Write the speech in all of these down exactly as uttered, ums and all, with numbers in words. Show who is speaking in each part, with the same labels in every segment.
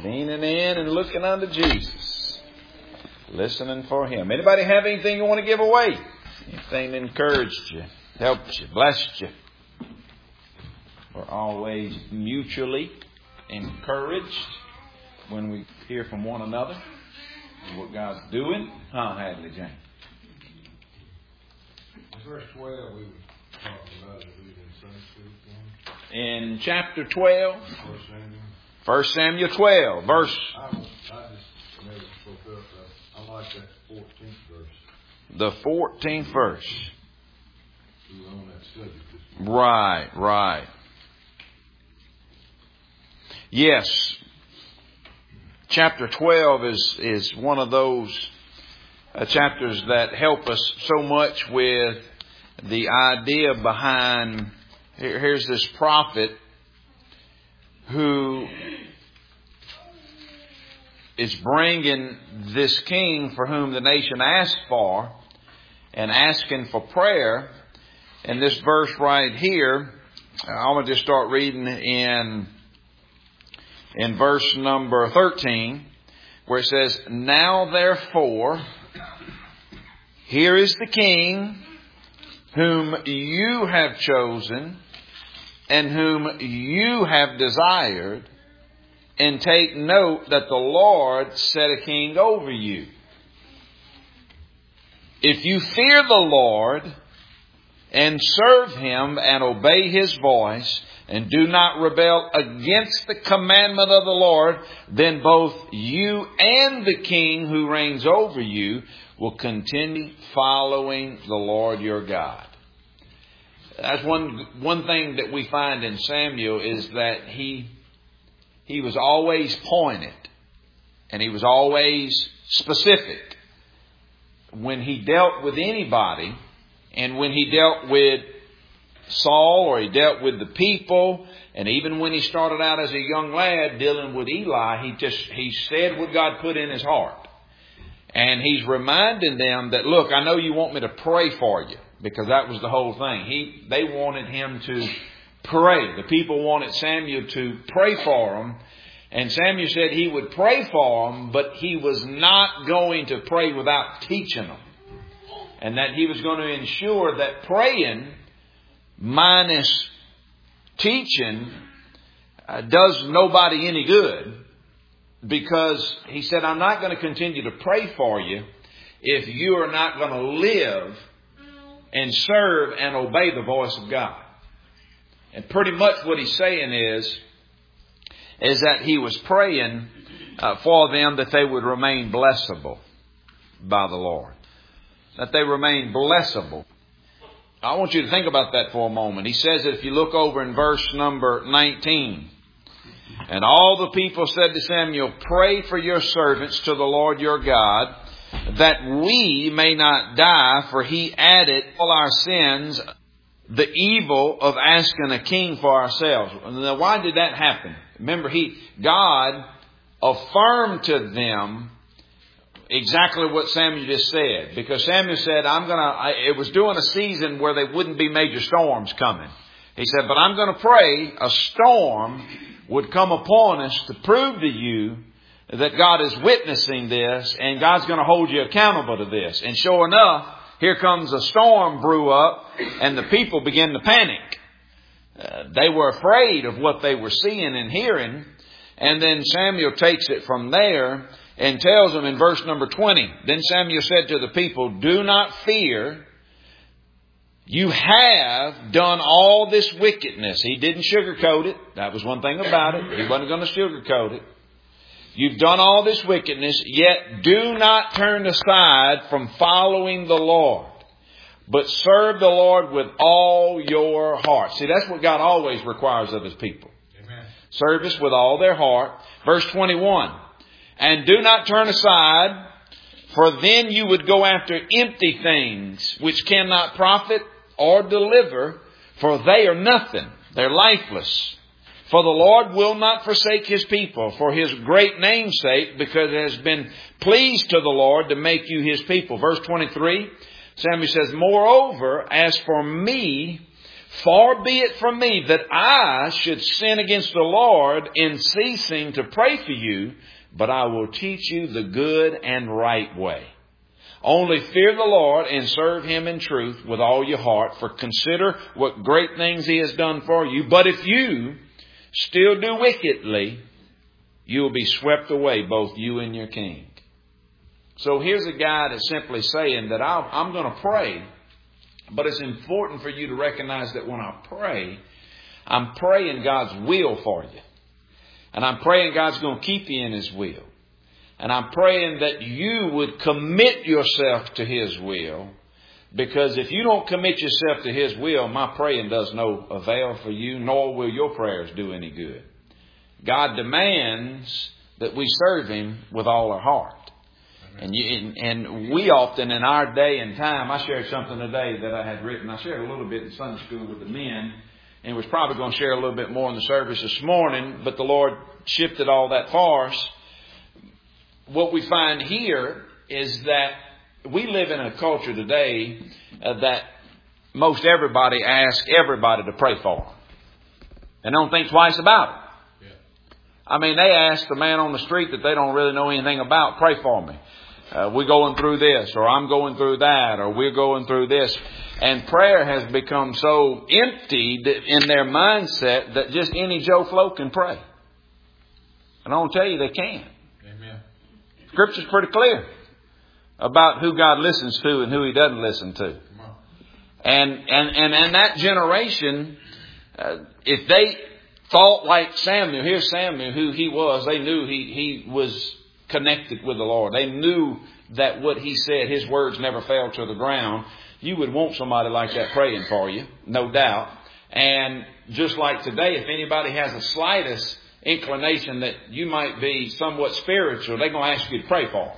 Speaker 1: Leaning in and looking unto Jesus. Listening for Him. Anybody have anything you want to give away? Anything that encouraged you, helped you, blessed you? We're always mutually encouraged when we hear from one another what God's doing. Huh, Hadley James?
Speaker 2: Verse twelve, we were talking about it in Sunday school.
Speaker 1: In chapter twelve,
Speaker 2: First Samuel.
Speaker 1: First Samuel twelve, verse.
Speaker 2: I, I just never spoke up. I, I like that fourteenth verse.
Speaker 1: The fourteenth verse.
Speaker 2: We were on that subject.
Speaker 1: Right, right. Yes. Chapter twelve is, is one of those uh, chapters that help us so much with the idea behind, here, here's this prophet who is bringing this king for whom the nation asked for and asking for prayer. And this verse right here, I'm going to just start reading in, in verse number thirteen, where it says, "Now therefore, here is the king whom you have chosen and whom you have desired, and take note that the Lord set a king over you. If you fear the Lord and serve Him and obey His voice and do not rebel against the commandment of the Lord, then both you and the king who reigns over you will continue following the Lord your God." That's one one thing that we find in Samuel is that he he was always pointed and he was always specific when he dealt with anybody, and when he dealt with Saul or he dealt with the people, and even when he started out as a young lad dealing with Eli, he just he said what God put in his heart. And he's reminding them that, look, I know you want me to pray for you, because that was the whole thing. He they wanted him to pray. The people wanted Samuel to pray for them. And Samuel said he would pray for them, but he was not going to pray without teaching them. And that he was going to ensure that praying minus teaching uh, does nobody any good. Because he said, I'm not going to continue to pray for you if you are not going to live and serve and obey the voice of God. And pretty much what he's saying is, is that he was praying uh, for them that they would remain blessable by the Lord. That they remain blessable. I want you to think about that for a moment. He says that if you look over in verse number nineteen, "And all the people said to Samuel, pray for your servants to the Lord your God, that we may not die, for He added all our sins, the evil of asking a king for ourselves." Now, why did that happen? Remember, he God affirmed to them exactly what Samuel just said. Because Samuel said, I'm gonna, it was during a season where there wouldn't be major storms coming. He said, but I'm going to pray a storm would come upon us to prove to you that God is witnessing this and God's going to hold you accountable to this. And sure enough, here comes a storm brew up and the people begin to panic. Uh, they were afraid of what they were seeing and hearing. And then Samuel takes it from there and tells them in verse number twenty, "Then Samuel said to the people, do not fear. You have done all this wickedness." He didn't sugarcoat it. That was one thing about it. He wasn't going to sugarcoat it. "You've done all this wickedness, yet do not turn aside from following the Lord, but serve the Lord with all your heart." See, that's what God always requires of His people. Amen. Service with all their heart. Verse twenty-one, "And do not turn aside, for then you would go after empty things, which cannot profit or deliver, for they are nothing." They're lifeless. "For the Lord will not forsake His people for His great name's sake, because it has been pleased to the Lord to make you His people." Verse twenty-three, Samuel says, "Moreover, as for me, Far be it from me that I should sin against the Lord in ceasing to pray for you, but I will teach you the good and right way. Only fear the Lord and serve Him in truth with all your heart, for consider what great things He has done for you. But if you still do wickedly, you will be swept away, both you and your king. So here's a guy that's simply saying that I'll, I'm going to pray, but it's important for you to recognize that when I pray, I'm praying God's will for you. And I'm praying God's going to keep you in His will. And I'm praying that you would commit yourself to His will. Because if you don't commit yourself to His will, my praying does no avail for you, nor will your prayers do any good. God demands that we serve Him with all our heart. And, you, and we often in our day and time, I shared something today that I had written. I shared a little bit in Sunday school with the men, and was probably going to share a little bit more in the service this morning, but the Lord shifted all that for us. What we find here is that we live in a culture today uh, that most everybody asks everybody to pray for them. And don't think twice about it. Yeah. I mean, they ask the man on the street that they don't really know anything about, pray for me. Uh, we're going through this, or I'm going through that, or we're going through this. And prayer has become so emptied in their mindset that just any Joe Flo can pray. And I want to tell you, they can. Amen. Scripture's pretty clear about who God listens to and who He doesn't listen to. And and and, and that generation, uh, if they thought like Samuel, here's Samuel, who he was, they knew he, he was connected with the Lord. They knew that what he said, his words never fell to the ground. You would want somebody like that praying for you, no doubt. And just like today, if anybody has the slightest inclination that you might be somewhat spiritual, they're going to ask you to pray for them.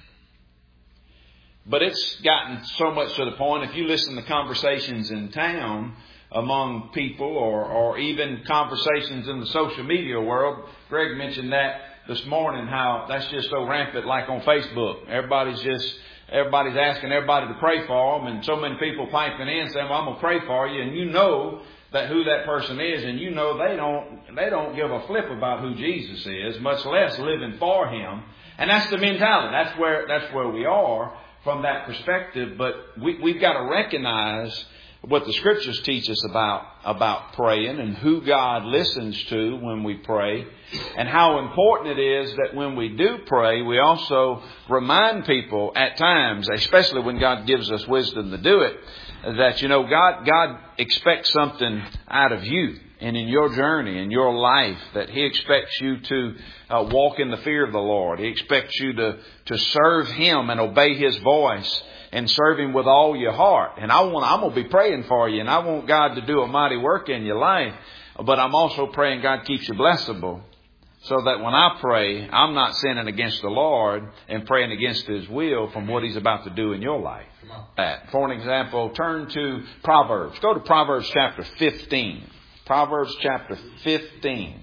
Speaker 1: But it's gotten so much to the point, if you listen to conversations in town among people, or, or even conversations in the social media world, Greg mentioned that this morning, how that's just so rampant, like on Facebook. Everybody's just, everybody's asking everybody to pray for them, and so many people piping in saying, well, I'm going to pray for you. And you know that who that person is, and you know they don't, they don't give a flip about who Jesus is, much less living for Him. And that's the mentality. That's where, that's where we are from that perspective. But we, we've got to recognize what the Scriptures teach us about, about praying, and who God listens to when we pray, and how important it is that when we do pray, we also remind people at times, especially when God gives us wisdom to do it, that, you know, God, God expects something out of you and in your journey, in your life, that He expects you to uh, walk in the fear of the Lord. He expects you to, to serve Him and obey His voice, and serve Him with all your heart. And I want, I'm going to be praying for you, and I want God to do a mighty work in your life. But I'm also praying God keeps you blessable, so that when I pray, I'm not sinning against the Lord and praying against His will from what He's about to do in your life. That. For an example, turn to Proverbs. Go to Proverbs chapter fifteen. Proverbs chapter fifteen.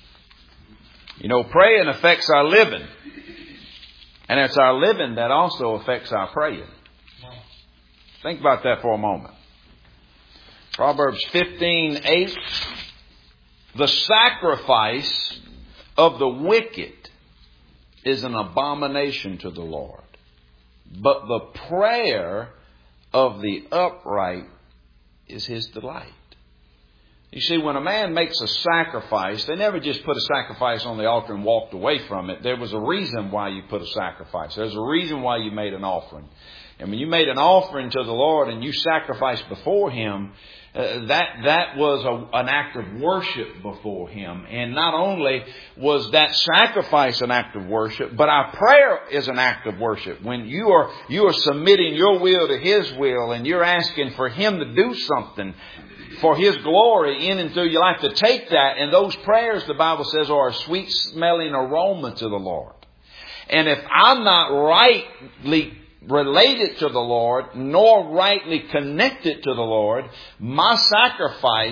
Speaker 1: You know, praying affects our living. And it's our living that also affects our praying. Think about that for a moment. Proverbs fifteen eight. The sacrifice of the wicked is an abomination to the Lord, but the prayer of the upright is His delight. You see, when a man makes a sacrifice, they never just put a sacrifice on the altar and walked away from it. There was a reason why you put a sacrifice. There's a reason why you made an offering. And when you made an offering to the Lord and you sacrificed before Him, uh, that that was a, an act of worship before Him. And not only was that sacrifice an act of worship, but our prayer is an act of worship. When you are you are submitting your will to His will, and you're asking for Him to do something for His glory in and through your life, to take that, and those prayers, the Bible says, are a sweet smelling aroma to the Lord. And if I'm not rightly related to the Lord, nor rightly connected to the Lord, my sacrifice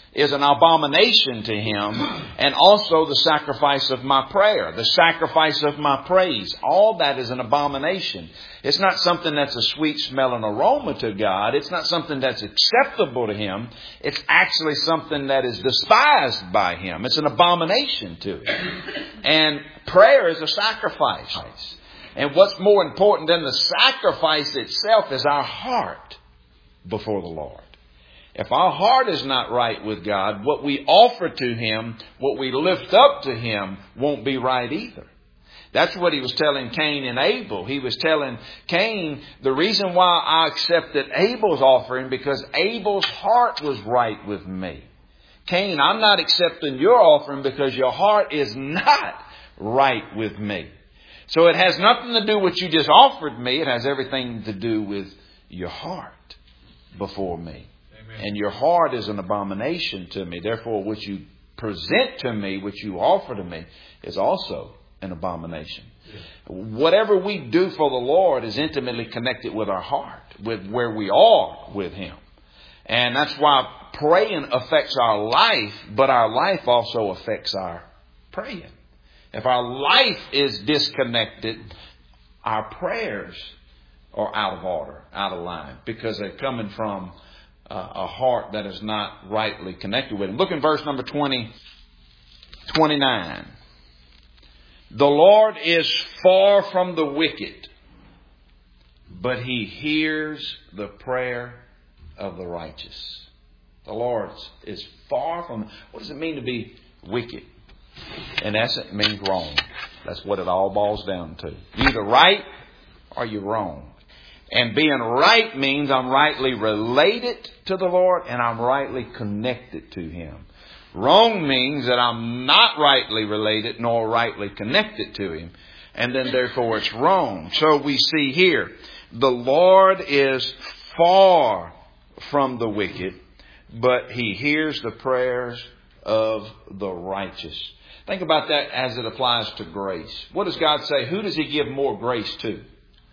Speaker 1: is an abomination to Him, and also the sacrifice of my prayer, the sacrifice of my praise. All that is an abomination. It's not something that's a sweet smelling aroma to God. It's not something that's acceptable to Him. It's actually something that is despised by Him. It's an abomination to Him. And prayer is a sacrifice. And what's more important than the sacrifice itself is our heart before the Lord. If our heart is not right with God, what we offer to Him, what we lift up to Him, won't be right either. That's what He was telling Cain and Abel. He was telling Cain, the reason why I accepted Abel's offering, because Abel's heart was right with me. Cain, I'm not accepting your offering because your heart is not right with me. So it has nothing to do with what you just offered me. It has everything to do with your heart before me. And your heart is an abomination to me. Therefore, what you present to me, what you offer to me, is also an abomination. Yeah. Whatever we do for the Lord is intimately connected with our heart, with where we are with Him. And that's why praying affects our life, but our life also affects our praying. If our life is disconnected, our prayers are out of order, out of line, because they're coming from Uh, a heart that is not rightly connected with Him. Look in verse number twenty, twenty-nine. The Lord is far from the wicked, but He hears the prayer of the righteous. The Lord is far from... What does it mean to be wicked? In essence, it means wrong. That's what it all boils down to. You're either right or you're wrong. And being right means I'm rightly related to the Lord and I'm rightly connected to Him. Wrong means that I'm not rightly related nor rightly connected to Him. And then therefore it's wrong. So we see here, the Lord is far from the wicked, but He hears the prayers of the righteous. Think about that as it applies to grace. What does God say? Who does He give more grace to?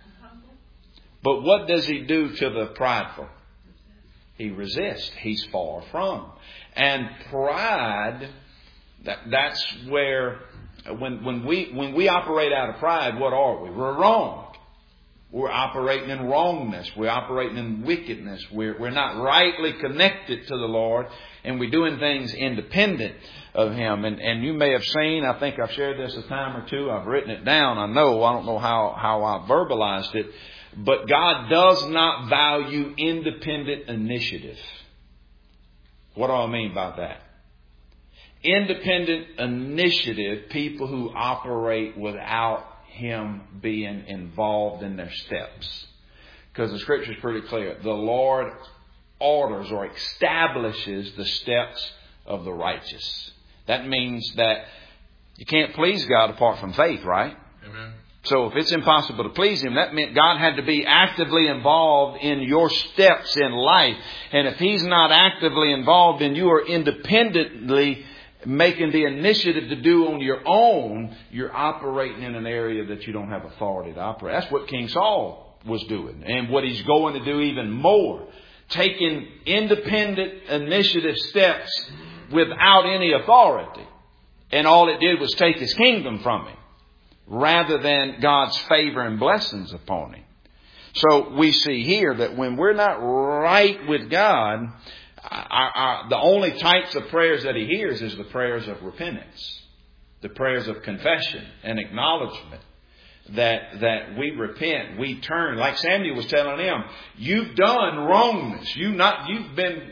Speaker 1: But what does He do to the prideful? He resists. He's far from. And pride, that, that's where, when, when we when we operate out of pride, what are we? We're wrong. We're operating in wrongness. We're operating in wickedness. We're, we're not rightly connected to the Lord. And we're doing things independent of Him. And, and you may have seen, I think I've shared this a time or two. I've written it down. I know. I don't know how, how I verbalized it. But God does not value independent initiative. What do I mean by that? Independent initiative, people who operate without Him being involved in their steps. Because the Scripture is pretty clear. The Lord orders or establishes the steps of the righteous. That means that you can't please God apart from faith, right? Amen. So if it's impossible to please Him, that meant God had to be actively involved in your steps in life. And if He's not actively involved and you are independently making the initiative to do on your own, you're operating in an area that you don't have authority to operate. That's what King Saul was doing. And what he's going to do even more. Taking independent initiative steps without any authority. And all it did was take his kingdom from him, rather than God's favor and blessings upon him. So we see here that when we're not right with God, our, our, the only types of prayers that He hears is the prayers of repentance, the prayers of confession and acknowledgement that that we repent, we turn. Like Samuel was telling him, you've done wrongness. You not you've been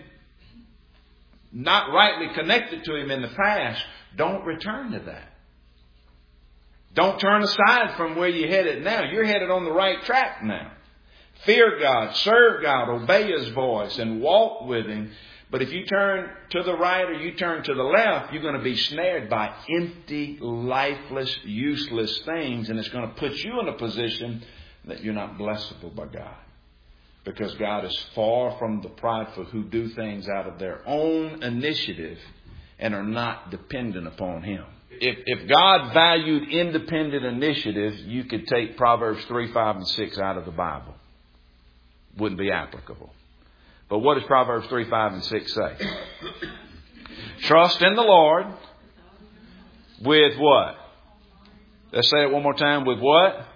Speaker 1: not rightly connected to Him in the past. Don't return to that. Don't turn aside from where you're headed now. You're headed on the right track now. Fear God, serve God, obey His voice, and walk with Him. But if you turn to the right or you turn to the left, you're going to be snared by empty, lifeless, useless things. And it's going to put you in a position that you're not blessable by God. Because God is far from the prideful who do things out of their own initiative and are not dependent upon Him. If, if God valued independent initiative, you could take Proverbs three, five, and six out of the Bible. Wouldn't be applicable. But what does Proverbs three, five, and six say? Trust in the Lord with what? Let's say it one more time. With what?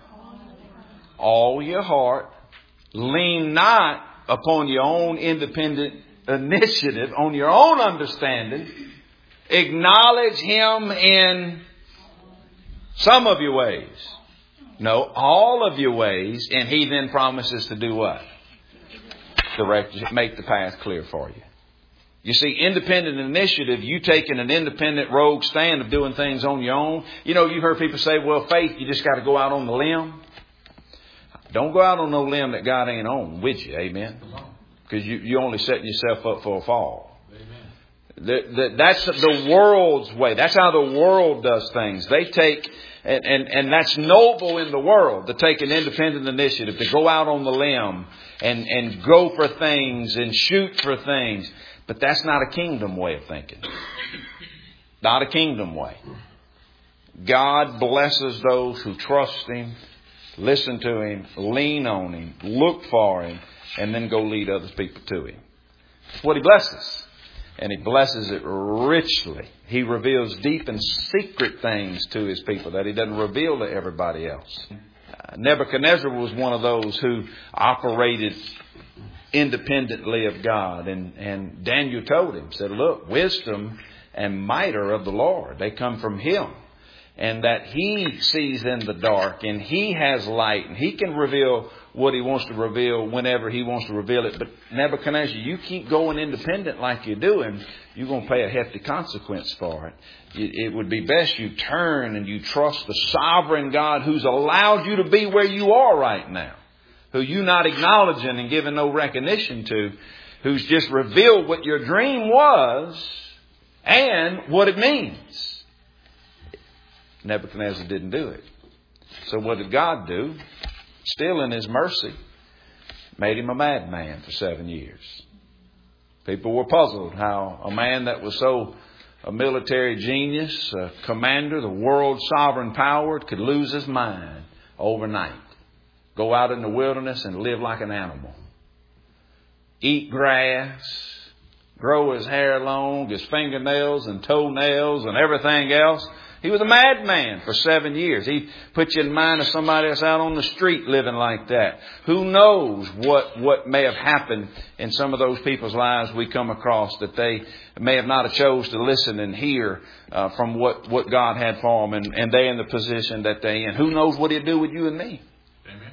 Speaker 1: All your heart. Lean not upon your own independent initiative, on your own understanding. Acknowledge Him in some of your ways. No, all of your ways. And He then promises to do what? Direct, make the path clear for you. You see, independent initiative, you taking an independent rogue stand of doing things on your own. You know, you've heard people say, well, faith, you just got to go out on the limb. Don't go out on no limb that God ain't on with you. Amen. Because you, you're only setting yourself up for a fall. The, the, that's the world's way. That's how the world does things. They take, and, and, and that's noble in the world, to take an independent initiative, to go out on the limb and, and go for things and shoot for things. But that's not a kingdom way of thinking. Not a kingdom way. God blesses those who trust Him, listen to Him, lean on Him, look for Him, and then go lead other people to Him. That's what He blesses. And He blesses it richly. He reveals deep and secret things to His people that He doesn't reveal to everybody else. Uh, Nebuchadnezzar was one of those who operated independently of God. And, and Daniel told him, said, look, wisdom and might are of the Lord. They come from Him. And that He sees in the dark and He has light and He can reveal what He wants to reveal whenever He wants to reveal it. But Nebuchadnezzar, you keep going independent like you're doing, you're going to pay a hefty consequence for it. It would be best you turn and you trust the sovereign God who's allowed you to be where you are right now, who you're not acknowledging and giving no recognition to, who's just revealed what your dream was and what it means. Nebuchadnezzar didn't do it. So what did God do? Still in His mercy, made him a madman for seven years. People were puzzled how a man that was so a military genius, a commander, the world's sovereign power, could lose his mind overnight. Go out in the wilderness and live like an animal. Eat grass, grow his hair long, his fingernails and toenails and everything else. He was a madman for seven years. He put you in mind of somebody that's out on the street living like that. Who knows what, what may have happened in some of those people's lives we come across, that they may have not have chose to listen and hear uh, from what, what God had for them, and, and they in the position that they in. Who knows what He'll do with you and me? Amen.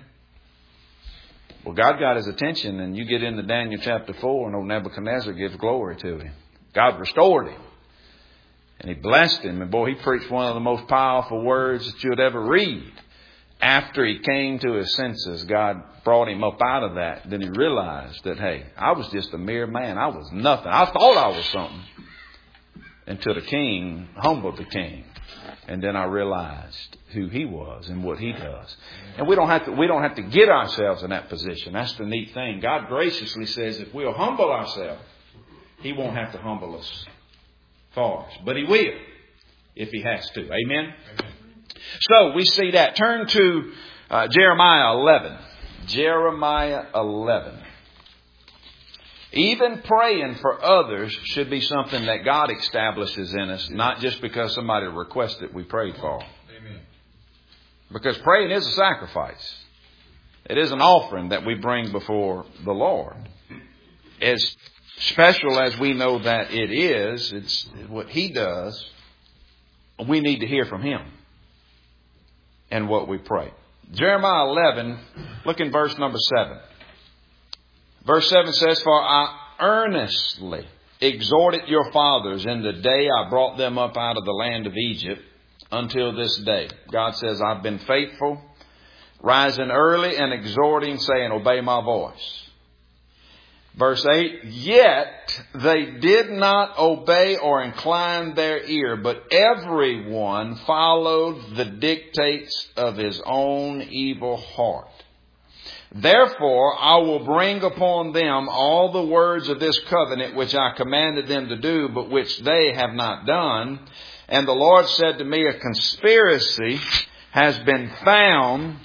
Speaker 1: Well, God got his attention, and you get into Daniel chapter four, and old Nebuchadnezzar gives glory to him. God restored him. And He blessed him. And boy, he preached one of the most powerful words that you would ever read. After he came to his senses, God brought him up out of that. Then he realized that, hey, I was just a mere man. I was nothing. I thought I was something. Until the king humbled the king. And then I realized who he was and what he does. And we don't have to, we don't have to get ourselves in that position. That's the neat thing. God graciously says if we'll humble ourselves, He won't have to humble us. But He will if He has to. Amen? Amen. So we see that. Turn to uh, Jeremiah eleven. Jeremiah eleven. Even praying for others should be something that God establishes in us, not just because somebody requested we prayed for. Amen. Because praying is a sacrifice. It is an offering that we bring before the Lord. As special as we know that it is, it's what He does. We need to hear from Him and what we pray. Jeremiah eleven, look in verse number seven. Verse seven says, for I earnestly exhorted your fathers in the day I brought them up out of the land of Egypt until this day. God says, I've been faithful, rising early and exhorting, saying, obey my voice. Verse eight, yet they did not obey or incline their ear, but everyone followed the dictates of his own evil heart. Therefore, I will bring upon them all the words of this covenant which I commanded them to do, but which they have not done. And the Lord said to me, a conspiracy has been found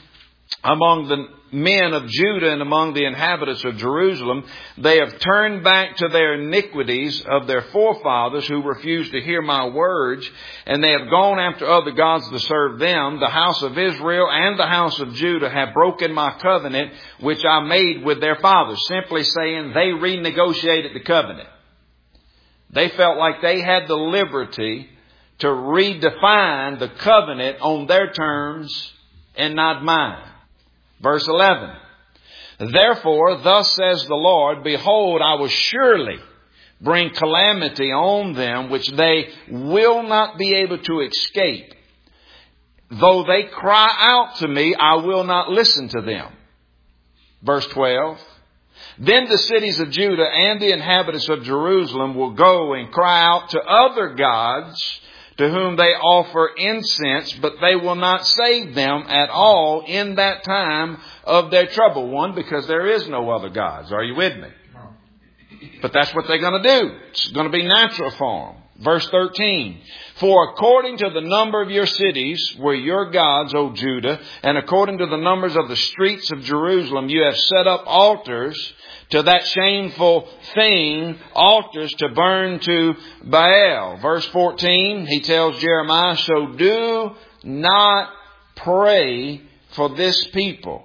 Speaker 1: among the men of Judah and among the inhabitants of Jerusalem. They have turned back to their iniquities of their forefathers who refused to hear my words, and they have gone after other gods to serve them. The house of Israel and the house of Judah have broken my covenant, which I made with their fathers. Simply saying, they renegotiated the covenant. They felt like they had the liberty to redefine the covenant on their terms and not mine. Verse eleven. Therefore, thus says the Lord, behold, I will surely bring calamity on them, which they will not be able to escape. Though they cry out to me, I will not listen to them. Verse twelve. Then the cities of Judah and the inhabitants of Jerusalem will go and cry out to other gods, to whom they offer incense, but they will not save them at all in that time of their trouble. One, because there is no other gods. Are you with me? But that's what they're going to do. It's going to be natural for them. Verse thirteen. For according to the number of your cities were your gods, O Judah, and according to the numbers of the streets of Jerusalem, you have set up altars to that shameful thing, altars to burn to Baal. Verse fourteen, he tells Jeremiah, so do not pray for this people,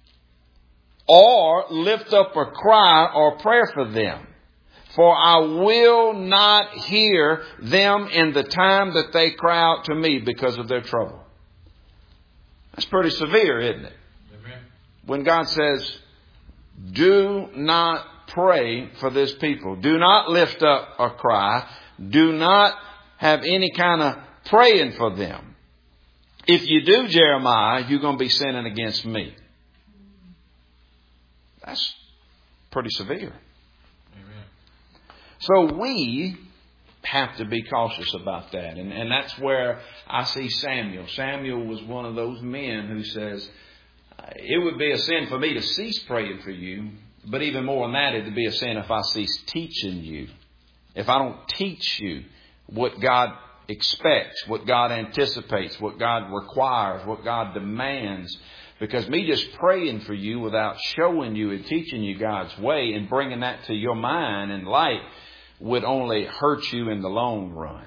Speaker 1: or lift up a cry or prayer for them. For I will not hear them in the time that they cry out to me because of their trouble. That's pretty severe, isn't it? Amen. When God says, do not pray for this people. Do not lift up a cry. Do not have any kind of praying for them. If you do, Jeremiah, you're going to be sinning against me. That's pretty severe. Amen. So we have to be cautious about that. And, and that's where I see Samuel. Samuel was one of those men who says, it would be a sin for me to cease praying for you. But even more than that, it would be a sin if I cease teaching you. If I don't teach you what God expects, what God anticipates, what God requires, what God demands. Because me just praying for you without showing you and teaching you God's way and bringing that to your mind and light would only hurt you in the long run.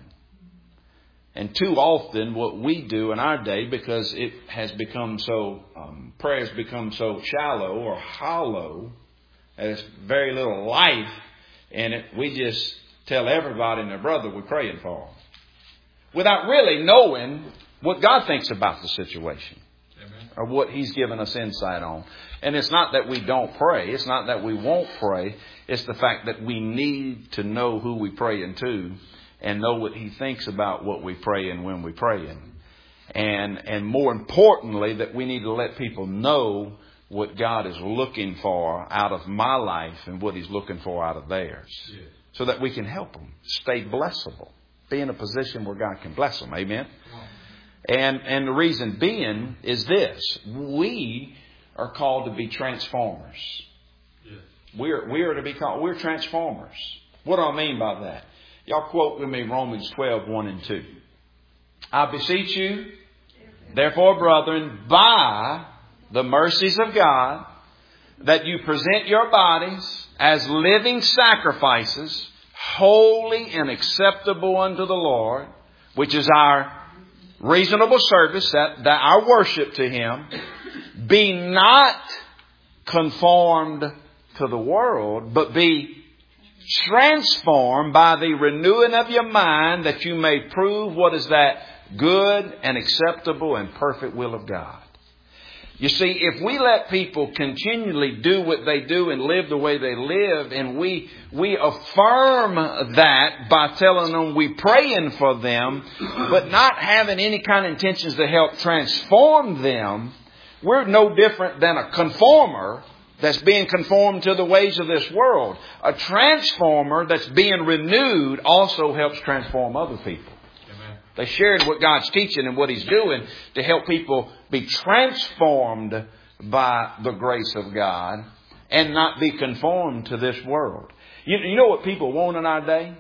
Speaker 1: And too often what we do in our day, because it has become so, um, prayer has become so shallow or hollow, there's very little life in it, we just tell everybody and their brother we're praying for them, without really knowing what God thinks about the situation. Amen. Or what He's given us insight on. And it's not that we don't pray. It's not that we won't pray. It's the fact that we need to know who we're praying to and know what He thinks about what we pray and when we pray. And, and more importantly, that we need to let people know what God is looking for out of my life and what He's looking for out of theirs. Yes. So that we can help them stay blessable. Be in a position where God can bless them. Amen? And, and the reason being is this. We are called to be transformers. Yes. We're, we are to be called, we're transformers. What do I mean by that? Y'all quote with me Romans twelve, one and two. I beseech you, therefore, brethren, by the mercies of God, that you present your bodies as living sacrifices, holy and acceptable unto the Lord, which is our reasonable service, that, that our worship to Him. Be not conformed to the world, but be transformed by the renewing of your mind, that you may prove what is that good and acceptable and perfect will of God. You see, if we let people continually do what they do and live the way they live, and we we affirm that by telling them we're praying for them, but not having any kind of intentions to help transform them, we're no different than a conformer that's being conformed to the ways of this world. A transformer that's being renewed also helps transform other people. They shared what God's teaching and what He's doing to help people be transformed by the grace of God and not be conformed to this world. You, you know what people want in our day?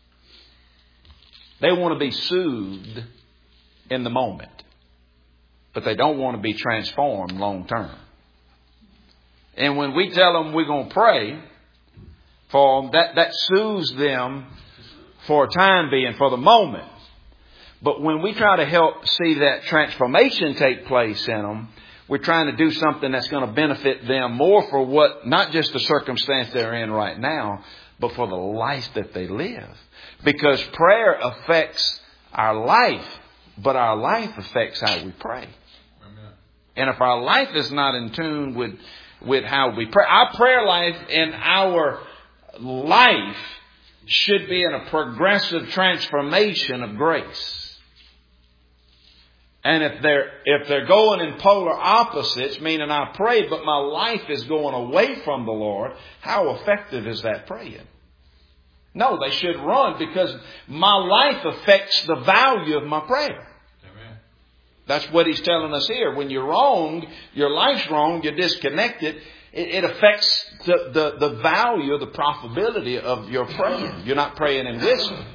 Speaker 1: They want to be soothed in the moment. but they don't want to be transformed long term. And when we tell them we're going to pray for them, that, that soothes them for a time being, for the moment. But when we try to help see that transformation take place in them, we're trying to do something that's going to benefit them more for what, not just the circumstance they're in right now, but for the life that they live. Because prayer affects our life, but our life affects how we pray. Amen. And if our life is not in tune with, with how we pray, our prayer life and our life should be in a progressive transformation of grace. And if they're, if they're going in polar opposites, meaning I pray, but my life is going away from the Lord, how effective is that praying? No, they should run, because my life affects the value of my prayer. Amen. That's what he's telling us here. When you're wrong, your life's wrong, you're disconnected, it, it affects the, the, the value, the profitability of your praying. You're not praying in wisdom.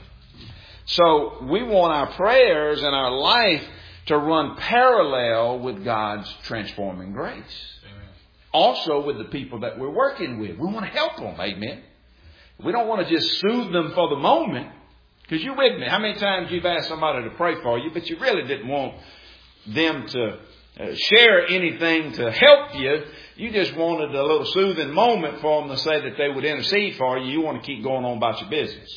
Speaker 1: So we want our prayers and our life to run parallel with God's transforming grace. Amen. Also with the people that we're working with. We want to help them. Amen. We don't want to just soothe them for the moment. Because you're with me. How many times you've asked somebody to pray for you, but you really didn't want them to uh, share anything to help you. You just wanted a little soothing moment for them to say that they would intercede for you. You want to keep going on about your business.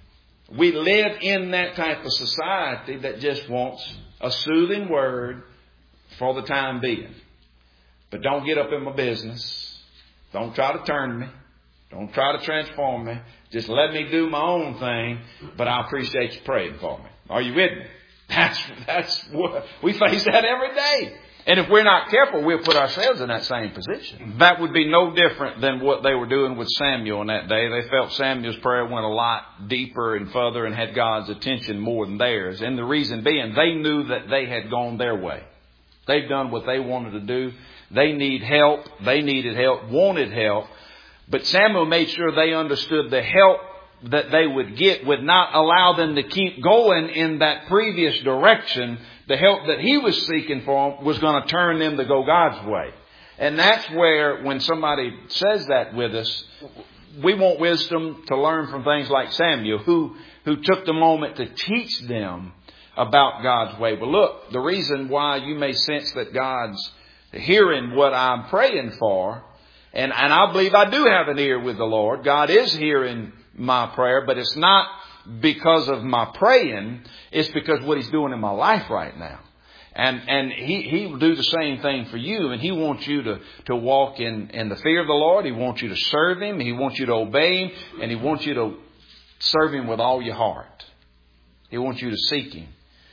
Speaker 1: We live in that type of society that just wants a soothing word for the time being. But don't get up in my business. Don't try to turn me. Don't try to transform me. Just let me do my own thing. But I appreciate you praying for me. Are you with me? That's, that's what we face that every day. And if we're not careful, we'll put ourselves in that same position. That would be no different than what they were doing with Samuel in that day. They felt Samuel's prayer went a lot deeper and further and had God's attention more than theirs. And the reason being, they knew that they had gone their way. They've done what they wanted to do. They need help. They needed help, wanted help. But Samuel made sure they understood the help that they would get would not allow them to keep going in that previous direction. The help that he was seeking for them was going to turn them to go God's way. And that's where, when somebody says that with us, we want wisdom to learn from things like Samuel, who, who took the moment to teach them about God's way. Well, look, the reason why you may sense that God's hearing what I'm praying for, and, and I believe I do have an ear with the Lord. God is hearing my prayer, but it's not because of my praying. It's because what He's doing in my life right now. And, and he, he will do the same thing for you. And He wants you to, to walk in, in the fear of the Lord. He wants you to serve Him. He wants you to obey Him. And He wants you to serve Him with all your heart. He wants you to seek Him.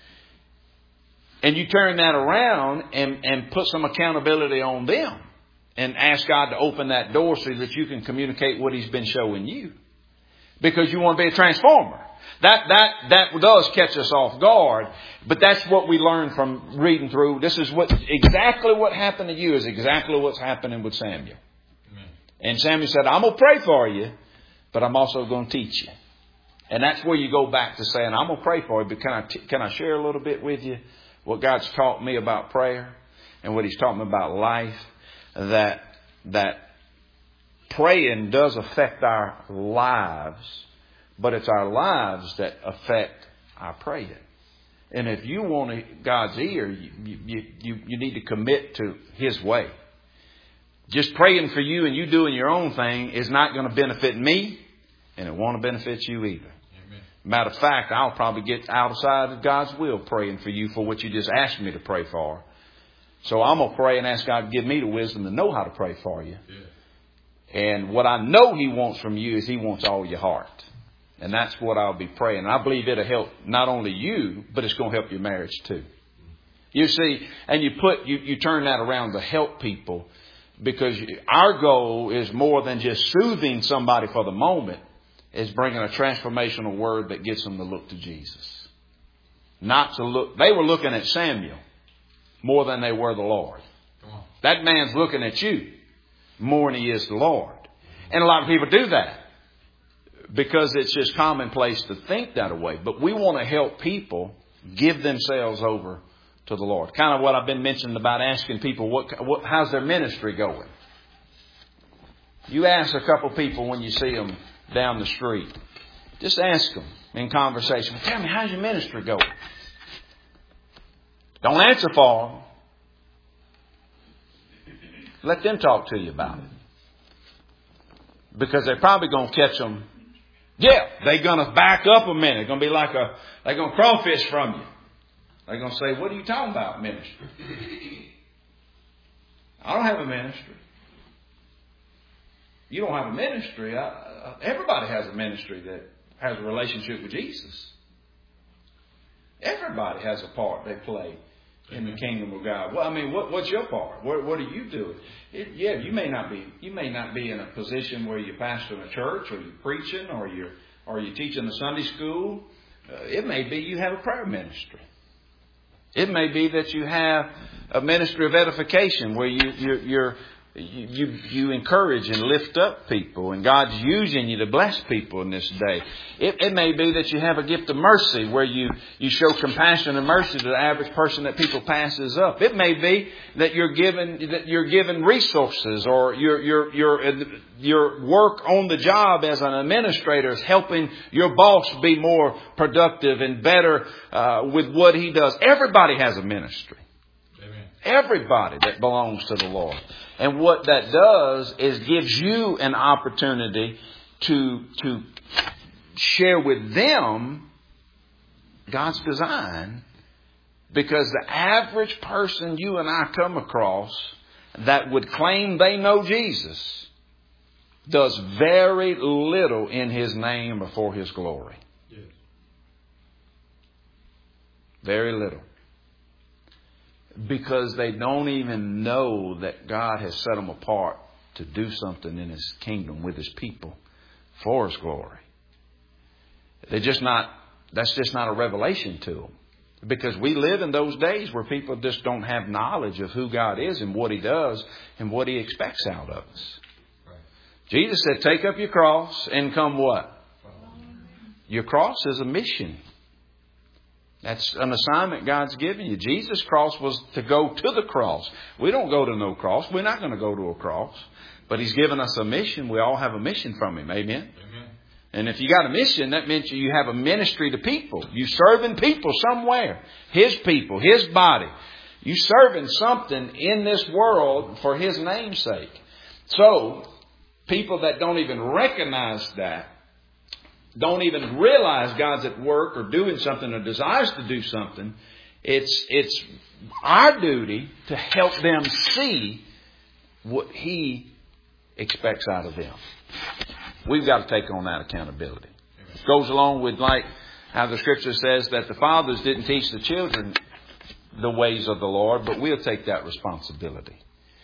Speaker 1: And you turn that around and, and put some accountability on them. And ask God to open that door so that you can communicate what He's been showing you. Because you want to be a transformer. That, that, that does catch us off guard. But that's what we learn from reading through. This is what, exactly what happened to you is exactly what's happening with Samuel. Amen. And Samuel said, I'm going to pray for you, but I'm also going to teach you. And that's where you go back to saying, I'm going to pray for you, but can I, t- can I share a little bit with you what God's taught me about prayer and what He's taught me about life? That, that praying does affect our lives, but it's our lives that affect our praying. And if you want God's ear, you, you, you, you need to commit to His way. Just praying for you and you doing your own thing is not going to benefit me, and it won't benefit you either. Amen. Matter of fact, I'll probably get outside of God's will praying for you for what you just asked me to pray for. So I'm going to pray and ask God to give me the wisdom to know how to pray for you. Yeah. And what I know He wants from you is He wants all your heart. And that's what I'll be praying. And I believe it'll help not only you, but it's going to help your marriage too. You see, and you put, you, you turn that around to help people, because our goal is more than just soothing somebody for the moment. It's bringing a transformational word that gets them to look to Jesus. Not to look, they were looking at Samuel more than they were the Lord. That man's looking at you more than he is the Lord. And a lot of people do that because it's just commonplace to think that way. But we want to help people give themselves over to the Lord. Kind of what I've been mentioning about asking people, what, what how's their ministry going? You ask a couple people when you see them down the street. Just ask them in conversation. Tell me, how's your ministry going? Don't answer for them. Let them talk to you about it. Because they're probably going to catch them. Yeah, they're going to back up a minute. It's going to be like a, they're going to crawfish from you. They're going to say, what are you talking about, ministry? I don't have a ministry. You don't have a ministry. I, I, everybody has a ministry that has a relationship with Jesus. Everybody has a part they play in the kingdom of God. Well, I mean, what, what's your part? What, what are you doing? It, yeah, you may not be. You may not be in a position where you're pastoring a church, or you're preaching, or you're or you're teaching a Sunday school. Uh, it may be you have a prayer ministry. It may be that you have a ministry of edification where you you're, you're You, you you encourage and lift up people, and God's using you to bless people in this day. It, it may be that you have a gift of mercy where you, you show compassion and mercy to the average person that people passes up. It may be that you're given that you're given resources, or your your your your work on the job as an administrator is helping your boss be more productive and better uh, with what he does. Everybody has a ministry. Everybody that belongs to the Lord. And what that does is gives you an opportunity to, to share with them God's design. Because the average person you and I come across that would claim they know Jesus does very little in His name or for His glory. Yes. Very little. Because they don't even know that God has set them apart to do something in His kingdom with His people for His glory. They're just not, that's just not a revelation to them. Because we live in those days where people just don't have knowledge of who God is and what He does and what He expects out of us. Right. Jesus said, take up your cross and come what? Your cross is a mission. That's an assignment God's given you. Jesus' cross was to go to the cross. We don't go to no cross. We're not going to go to a cross. But He's given us a mission. We all have a mission from Him. Amen? Amen. And if you got a mission, that means you have a ministry to people. You serving people somewhere. His people, His body. You serving something in this world for His name's sake. So, people that don't even recognize that, don't even realize God's at work or doing something or desires to do something, it's it's our duty to help them see what He expects out of them. We've got to take on that accountability. It goes along with like how the Scripture says that the fathers didn't teach the children the ways of the Lord, but we'll take that responsibility.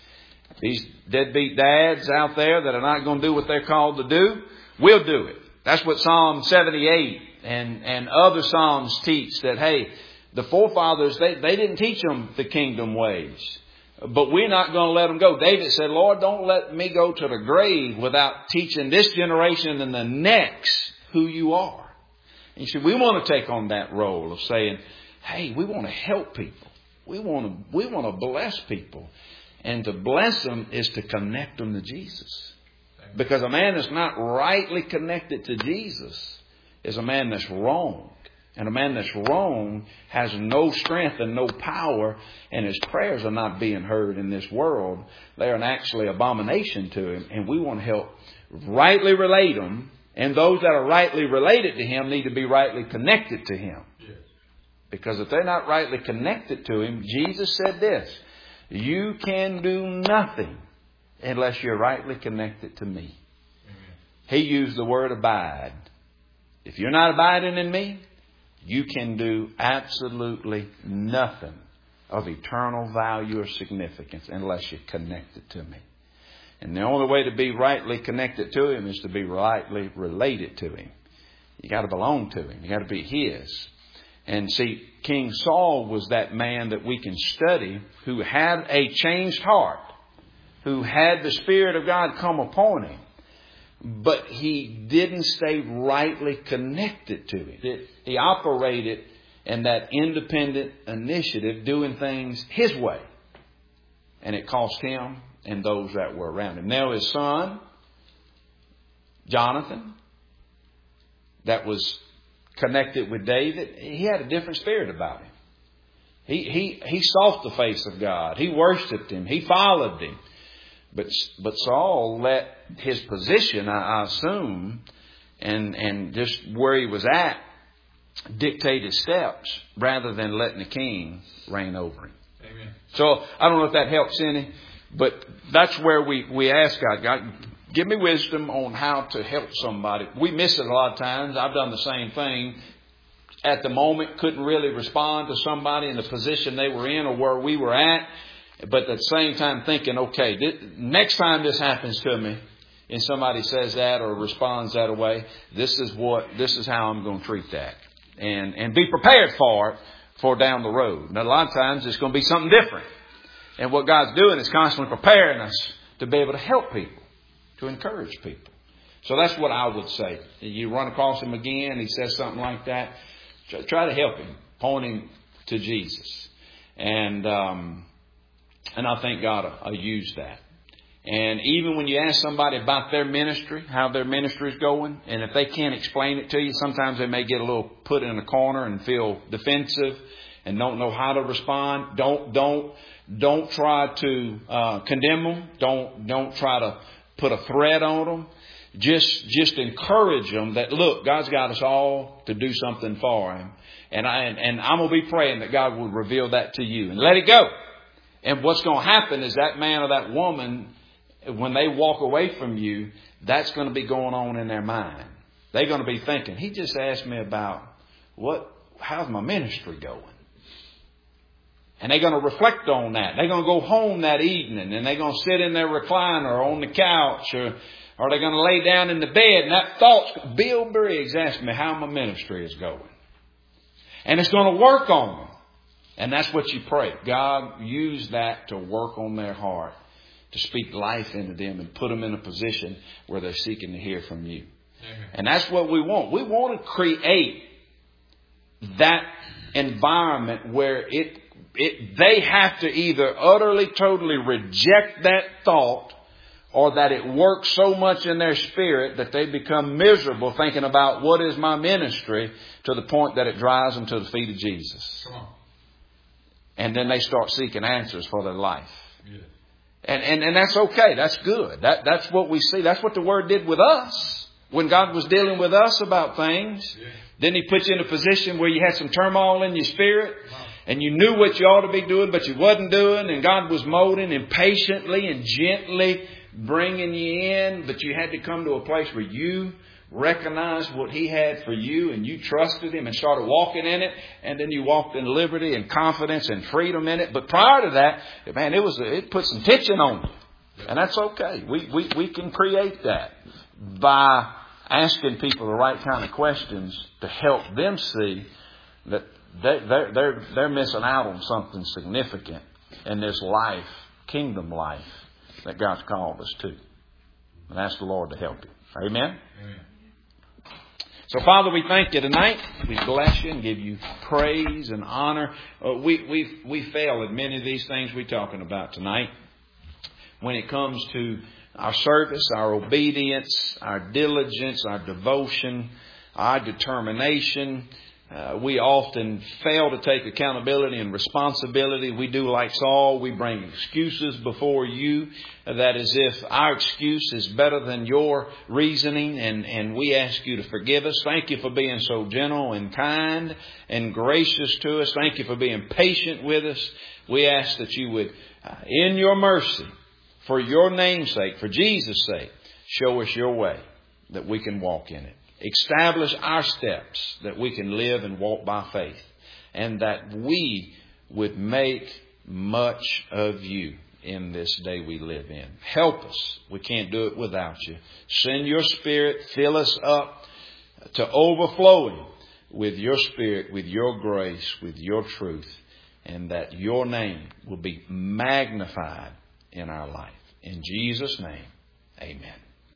Speaker 1: These deadbeat dads out there that are not going to do what they're called to do, we'll do it. That's what Psalm seventy-eight and, and other Psalms teach, that, hey, the forefathers, they, they didn't teach them the kingdom ways. But we're not going to let them go. David said, Lord, don't let me go to the grave without teaching this generation and the next who you are. And you see, we want to take on that role of saying, hey, we want to help people. We want to, we want to bless people. And to bless them is to connect them to Jesus. Because a man that's not rightly connected to Jesus is a man that's wrong. And a man that's wrong has no strength and no power, and his prayers are not being heard in this world. They are an actually abomination to him. And we want to help rightly relate them. And those that are rightly related to Him need to be rightly connected to Him. Yes. Because if they're not rightly connected to Him, Jesus said this, you can do nothing unless you're rightly connected to me. Amen. He used the word abide. If you're not abiding in me, you can do absolutely nothing of eternal value or significance unless you're connected to me. And the only way to be rightly connected to Him is to be rightly related to Him. You got to belong to Him. You got to be His. And see, King Saul was that man that we can study who had a changed heart, who had the Spirit of God come upon him, but he didn't stay rightly connected to Him. He operated and that independent initiative, doing things his way. And it cost him and those that were around him. Now his son, Jonathan, that was connected with David, he had a different spirit about him. He, he, he sought the face of God. He worshipped Him. He followed Him. But, but Saul let his position, I, I assume, and, and just where he was at, dictate his steps rather than letting the king reign over him.
Speaker 2: Amen.
Speaker 1: So I don't know if that helps any, but that's where we, we ask God, God, give me wisdom on how to help somebody. We miss it a lot of times. I've done the same thing. At the moment, couldn't really respond to somebody in the position they were in or where we were at. But at the same time thinking, okay, this, next time this happens to me and somebody says that or responds that way, this is what, this is how I'm going to treat that. And, and be prepared for it for down the road. Now, a lot of times it's going to be something different. And what God's doing is constantly preparing us to be able to help people, to encourage people. So that's what I would say. You run across him again, he says something like that. Try to help him, point him to Jesus. And um, and I think God will use that. And even when you ask somebody about their ministry, how their ministry is going, and if they can't explain it to you, sometimes they may get a little put in a corner and feel defensive and don't know how to respond. Don't don't don't try to uh, condemn them. Don't don't try to put a threat on them. Just, just encourage them that, look, God's got us all to do something for Him. And I, and, and I'm going to be praying that God will reveal that to you and let it go. And what's going to happen is that man or that woman, when they walk away from you, that's going to be going on in their mind. They're going to be thinking, he just asked me about what, how's my ministry going? And they're going to reflect on that. They're going to go home that evening and they're going to sit in their recliner or on the couch or, Or they're going to lay down in the bed and that thought's, Bill Briggs asked me how my ministry is going. And it's going to work on them. And that's what you pray. God, use that to work on their heart, to speak life into them and put them in a position where they're seeking to hear from you. Amen. And that's what we want. We want to create that environment where it, it they have to either utterly, totally reject that thought, or that it works so much in their spirit that they become miserable thinking about what is my ministry, to the point that it drives them to the feet of Jesus.
Speaker 2: Come on.
Speaker 1: And then they start seeking answers for their life.
Speaker 2: Yeah.
Speaker 1: And, and, and that's okay. That's good. That, that's what we see. That's what the Word did with us. When God was dealing with us about things, yeah. Then He put you in a position where you had some turmoil in your spirit. Wow. And you knew what you ought to be doing, but you wasn't doing. And God was molding and patiently and gently bringing you in, but you had to come to a place where you recognized what He had for you and you trusted Him and started walking in it, and then you walked in liberty and confidence and freedom in it. But prior to that, man, it was it put some tension on you, and that's okay. We we we can create that by asking people the right kind of questions to help them see that they they're they're, they're missing out on something significant in this life, kingdom life, that God's called us to. And ask the Lord to help you. Amen? Amen. So, Father, we thank you tonight. We bless you and give you praise and honor. Uh, we, we, we fail at many of these things we're talking about tonight. When it comes to our service, our obedience, our diligence, our devotion, our determination, Uh, we often fail to take accountability and responsibility. We do like Saul. We bring excuses before you. That is if our excuse is better than your reasoning. And, and we ask you to forgive us. Thank you for being so gentle and kind and gracious to us. Thank you for being patient with us. We ask that you would, uh, in your mercy, for your name's sake, for Jesus' sake, show us your way that we can walk in it. Establish our steps that we can live and walk by faith, and that we would make much of you in this day we live in. Help us. We can't do it without you. Send your Spirit. Fill us up to overflowing with your Spirit, with your grace, with your truth, and that your name will be magnified in our life. In Jesus' name, amen.